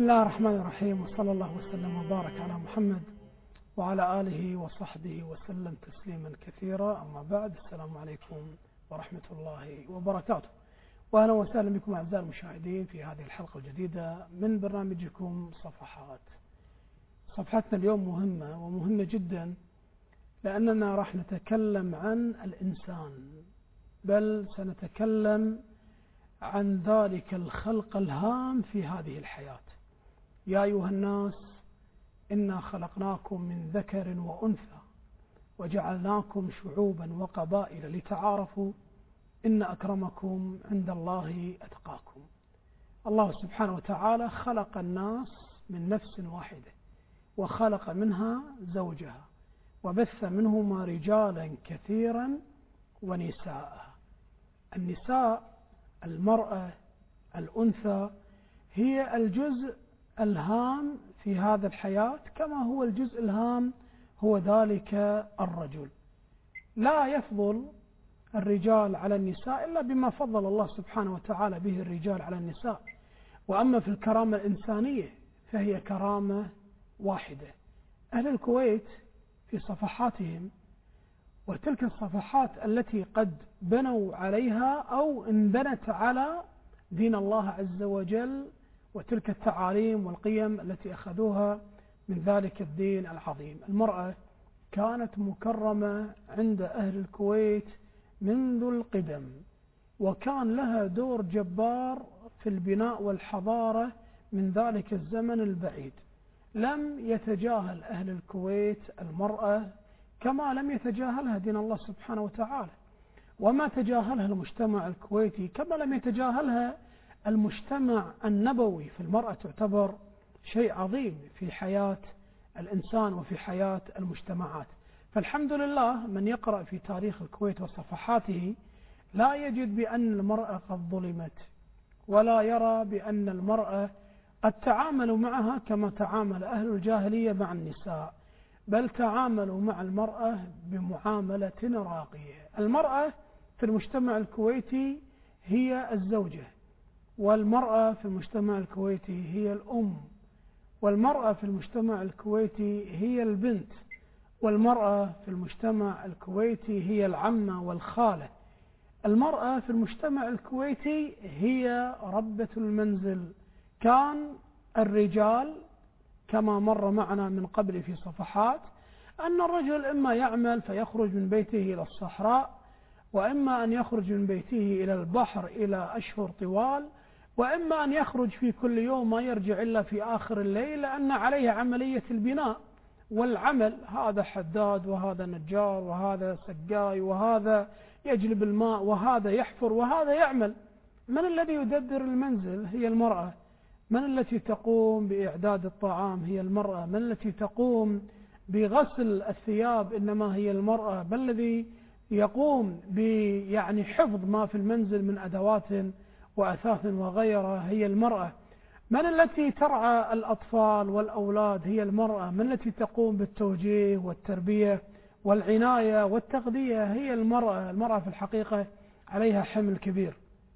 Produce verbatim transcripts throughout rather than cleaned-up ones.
الله الرحمن الرحيم، وصلى الله وسلم وبارك على محمد وعلى آله وصحبه وسلم تسليما كثيرا. أما بعد، السلام عليكم ورحمة الله وبركاته، وأهلا وسهلا بكم أعزائي المشاهدين في هذه الحلقة الجديدة من برنامجكم صفحات. صفحتنا اليوم مهمة ومهمة جدا، لأننا راح نتكلم عن الإنسان، بل سنتكلم عن ذلك الخلق الهام في هذه الحياة. يا أيها الناس إنا خلقناكم من ذكر وأنثى وجعلناكم شعوبا وقبائل لتعارفوا إن أكرمكم عند الله أتقاكم. الله سبحانه وتعالى خلق الناس من نفس واحدة، وخلق منها زوجها، وبث منهما رجالا كثيرا ونساء. النساء، المرأة، الأنثى، هي الجزء الهام في هذا الحياة، كما هو الجزء الهام هو ذلك الرجل. لا يفضل الرجال على النساء إلا بما فضل الله سبحانه وتعالى به الرجال على النساء. وأما في الكرامة الإنسانية فهي كرامة واحدة. أهل الكويت في صفحاتهم، وتلك الصفحات التي قد بنوا عليها أو انبنت على دين الله عز وجل وتلك التعاليم والقيم التي أخذوها من ذلك الدين العظيم. المرأة كانت مكرمة عند أهل الكويت منذ القدم، وكان لها دور جبار في البناء والحضارة من ذلك الزمن البعيد. لم يتجاهل أهل الكويت المرأة كما لم يتجاهلها دين الله سبحانه وتعالى، وما تجاهلها المجتمع الكويتي كما لم يتجاهلها المجتمع النبوي. فالمرأة تعتبر شيء عظيم في حياة الإنسان وفي حياة المجتمعات. فالحمد لله، من يقرأ في تاريخ الكويت وصفحاته لا يجد بأن المرأة قد ظلمت، ولا يرى بأن المرأة قد تعاملوا معها كما تعامل أهل الجاهلية مع النساء، بل تعاملوا مع المرأة بمعاملة راقية. المرأة في المجتمع الكويتي هي الزوجة، والمرأة في المجتمع الكويتي هي الأم، والمرأة في المجتمع الكويتي هي البنت، والمرأة في المجتمع الكويتي هي العمة والخالة. المرأة في المجتمع الكويتي هي ربة المنزل. كان الرجال كما مر معنا من قبل في صفحات أن الرجل إما يعمل فيخرج من بيته إلى الصحراء، وإما أن يخرج من بيته إلى البحر إلى أشهر طوال، وإما أن يخرج في كل يوم ما يرجع إلا في آخر الليل، لأن عليه عملية البناء والعمل. هذا حداد، وهذا نجار، وهذا سقاي، وهذا يجلب الماء، وهذا يحفر، وهذا يعمل. من الذي يدبر المنزل؟ هي المرأة. من التي تقوم بإعداد الطعام؟ هي المرأة. من التي تقوم بغسل الثياب؟ إنما هي المرأة. من الذي يقوم يعني حفظ ما في المنزل من أدوات وأثاث وغيرها؟ هي المرأة. من التي ترعى الأطفال والأولاد؟ هي المرأة. من التي تقوم بالتوجيه والتربية والعناية والتغذية؟ هي المرأة. المرأة في الحقيقة عليها حمل كبير.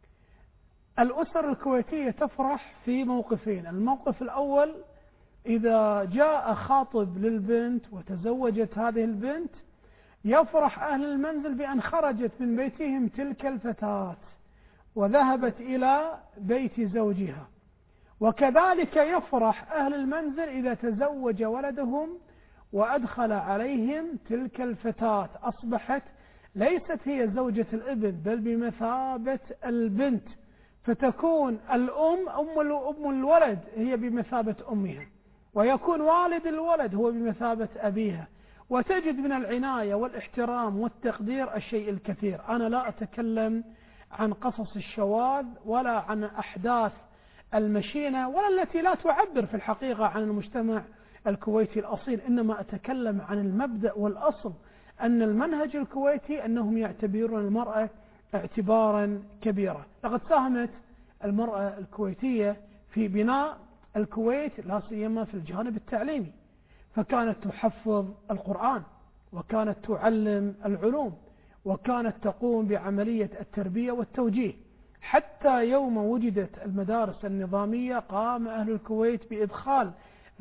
الأسر الكويتية تفرح في موقفين. الموقف الأول، إذا جاء خاطب للبنت وتزوجت هذه البنت، يفرح أهل المنزل بأن خرجت من بيتهم تلك الفتاة وذهبت إلى بيت زوجها. وكذلك يفرح أهل المنزل إذا تزوج ولدهم وأدخل عليهم تلك الفتاة، أصبحت ليست هي زوجة الابن بل بمثابة البنت، فتكون الأم أم الولد هي بمثابة أمها، ويكون والد الولد هو بمثابة أبيها، وتجد من العناية والاحترام والتقدير الشيء الكثير. أنا لا أتكلم عن قصص الشواذ ولا عن أحداث المشينة ولا التي لا تعبر في الحقيقة عن المجتمع الكويتي الأصيل، إنما أتكلم عن المبدأ والأصل، أن المنهج الكويتي أنهم يعتبرون المرأة اعتبارا كبيرا. لقد ساهمت المرأة الكويتية في بناء الكويت، لا سيما في الجانب التعليمي، فكانت تحفظ القرآن، وكانت تعلم العلوم، وكانت تقوم بعملية التربية والتوجيه. حتى يوم وجدت المدارس النظامية قام أهل الكويت بإدخال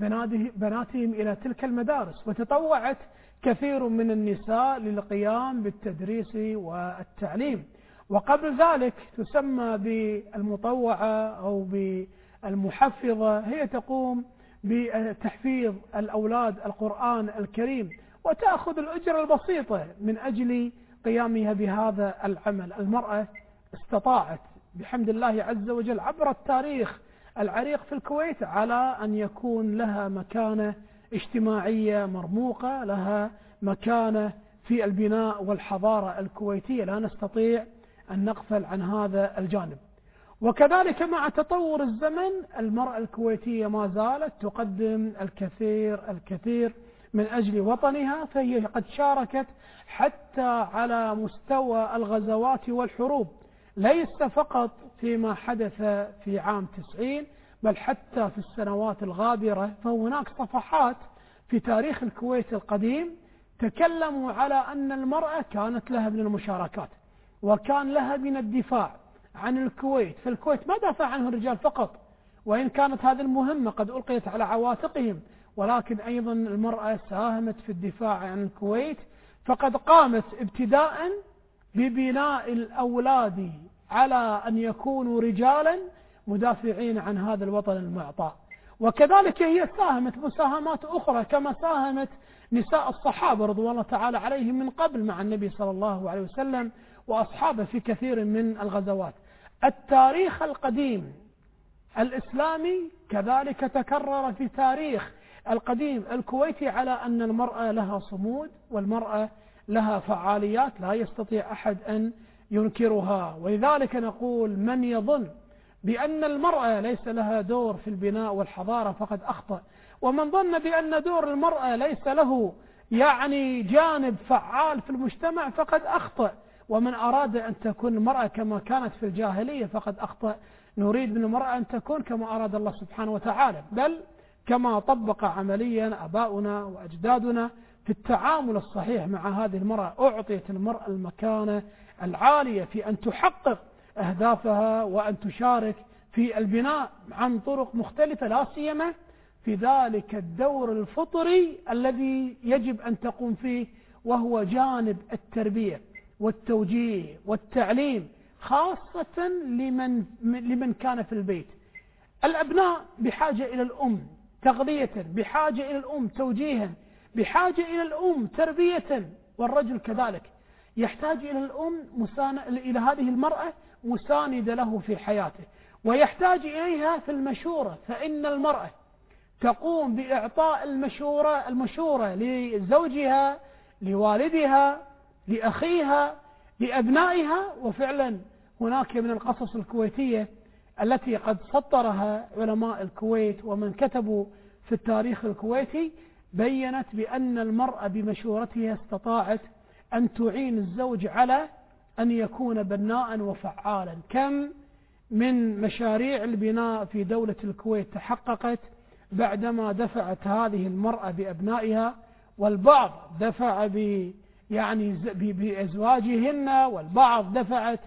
بناتهم إلى تلك المدارس، وتطوعت كثير من النساء للقيام بالتدريس والتعليم. وقبل ذلك تسمى بالمطوعة أو بالمحفظة، هي تقوم بتحفيظ الأولاد القرآن الكريم وتأخذ الأجرة البسيطة من أجل قيامها بهذا العمل. المرأة استطاعت بحمد الله عز وجل عبر التاريخ العريق في الكويت على أن يكون لها مكانة اجتماعية مرموقة، لها مكانة في البناء والحضارة الكويتية، لا نستطيع أن نغفل عن هذا الجانب. وكذلك مع تطور الزمن المرأة الكويتية ما زالت تقدم الكثير الكثير من أجل وطنها، فهي قد شاركت حتى على مستوى الغزوات والحروب، ليس فقط فيما حدث في عام تسعين بل حتى في السنوات الغابرة. فهناك صفحات في تاريخ الكويت القديم تكلموا على أن المرأة كانت لها من المشاركات وكان لها من الدفاع عن الكويت. فالكويت ما دافع عنه الرجال فقط، وإن كانت هذه المهمة قد ألقيت على عواتقهم، ولكن أيضا المرأة ساهمت في الدفاع عن الكويت. فقد قامت ابتداء ببناء الأولاد على أن يكونوا رجالا مدافعين عن هذا الوطن المعطاء، وكذلك هي ساهمت مساهمات أخرى كما ساهمت نساء الصحابة رضوان الله تعالى عليهم من قبل مع النبي صلى الله عليه وسلم وأصحابه في كثير من الغزوات. التاريخ القديم الإسلامي كذلك تكرر في تاريخ القديم الكويتي على أن المرأة لها صمود والمرأة لها فعاليات لا يستطيع أحد أن ينكرها. ولذلك نقول من يظن بأن المرأة ليس لها دور في البناء والحضارة فقد أخطأ، ومن ظن بأن دور المرأة ليس له يعني جانب فعال في المجتمع فقد أخطأ، ومن أراد أن تكون المرأة كما كانت في الجاهلية فقد أخطأ. نريد من المرأة أن تكون كما أراد الله سبحانه وتعالى، بل كما طبق عمليا أباؤنا وأجدادنا في التعامل الصحيح مع هذه المرأة. أعطيت المرأة المكانة العالية في أن تحقق أهدافها وأن تشارك في البناء عن طرق مختلفة، لا سيما في ذلك الدور الفطري الذي يجب أن تقوم فيه، وهو جانب التربية والتوجيه والتعليم، خاصة لمن, لمن كان في البيت. الأبناء بحاجة إلى الأم تغذية، بحاجة إلى الأم توجيها، بحاجة إلى الأم تربية، والرجل كذلك يحتاج إلى الأم مساند إلى هذه المرأة مساندة له في حياته، ويحتاج إليها في المشورة، فإن المرأة تقوم بإعطاء المشورة المشورة لزوجها لوالدها لأخيها لأبنائها. وفعلا هناك من القصص الكويتية التي قد سطرها علماء الكويت ومن كتبوا في التاريخ الكويتي بيّنت بأن المرأة بمشورتها استطاعت أن تعين الزوج على أن يكون بناء وفعالا. كم من مشاريع البناء في دولة الكويت تحققت بعدما دفعت هذه المرأة بأبنائها، والبعض دفع ب يعني بأزواجهن، والبعض دفعت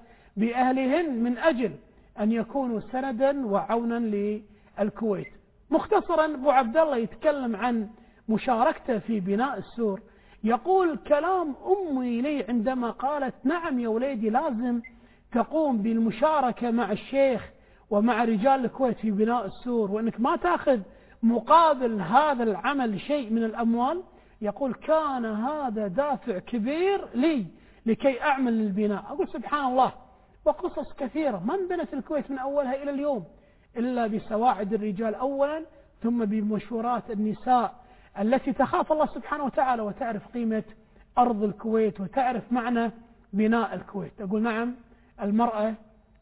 بأهلهن من أجل أن يكونوا سندا وعونا للكويت. مختصرا أبو عبد الله يتكلم عن مشاركته في بناء السور، يقول كلام أمي لي عندما قالت نعم يا وليدي لازم تقوم بالمشاركة مع الشيخ ومع رجال الكويت في بناء السور، وأنك ما تأخذ مقابل هذا العمل شيء من الأموال. يقول كان هذا دافع كبير لي لكي أعمل البناء. أقول سبحان الله، وقصص كثيرة من بنت الكويت من أولها إلى اليوم إلا بسواعد الرجال أولا، ثم بمشورات النساء التي تخاف الله سبحانه وتعالى وتعرف قيمة أرض الكويت وتعرف معنى بناء الكويت. أقول نعم، المرأة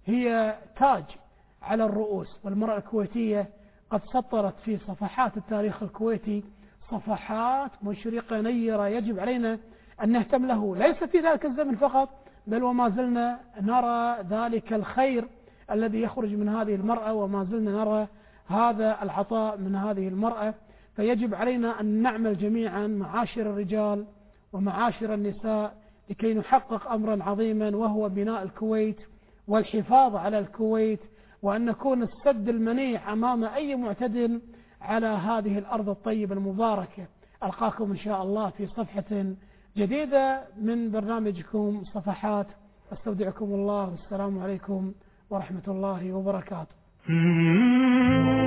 هي تاج على الرؤوس، والمرأة الكويتية قد سطرت في صفحات التاريخ الكويتي صفحات مشرقة نيرة يجب علينا أن نهتم له، ليس في ذلك الزمن فقط بل وما زلنا نرى ذلك الخير الذي يخرج من هذه المرأة، وما زلنا نرى هذا العطاء من هذه المرأة. فيجب علينا أن نعمل جميعا معاشر الرجال ومعاشر النساء لكي نحقق أمرا عظيما وهو بناء الكويت والحفاظ على الكويت، وأن نكون السد المنيع أمام أي معتدل على هذه الأرض الطيبة المباركة. ألقاكم إن شاء الله في صفحة جديدة من برنامجكم صفحات. أستودعكم الله والسلام عليكم ورحمة الله وبركاته.